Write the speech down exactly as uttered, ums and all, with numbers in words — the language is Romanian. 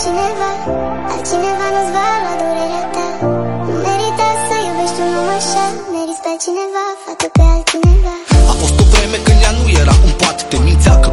altcineva, altcineva nu-ți va lua durerea ta. Nu merită să iubești un om așa, meriți pe altcineva, fată pe altcineva. A fost o vreme când ea nu era un pat, te mințea că